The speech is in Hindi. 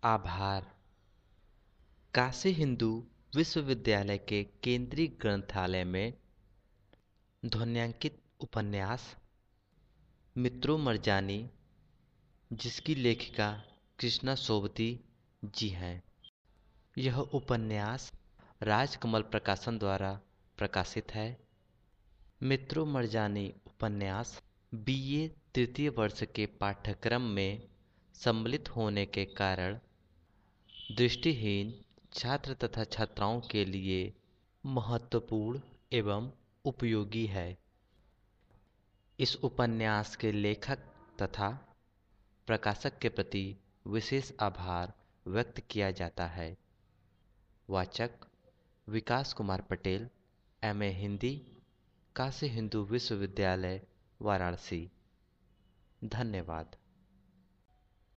आभार। काशी हिंदू विश्वविद्यालय के केंद्रीय ग्रंथालय में ध्वन्यांकित उपन्यास मित्रों मरजानी, जिसकी लेखिका कृष्णा सोबती जी हैं। यह उपन्यास राजकमल प्रकाशन द्वारा प्रकाशित है। मित्रों मरजानी उपन्यास बीए तृतीय वर्ष के पाठ्यक्रम में सम्मिलित होने के कारण दृष्टिहीन छात्र तथा छात्राओं के लिए महत्वपूर्ण एवं उपयोगी है। इस उपन्यास के लेखक तथा प्रकाशक के प्रति विशेष आभार व्यक्त किया जाता है। वाचक विकास कुमार पटेल, एमए हिंदी, काशी हिंदू विश्वविद्यालय, वाराणसी। धन्यवाद।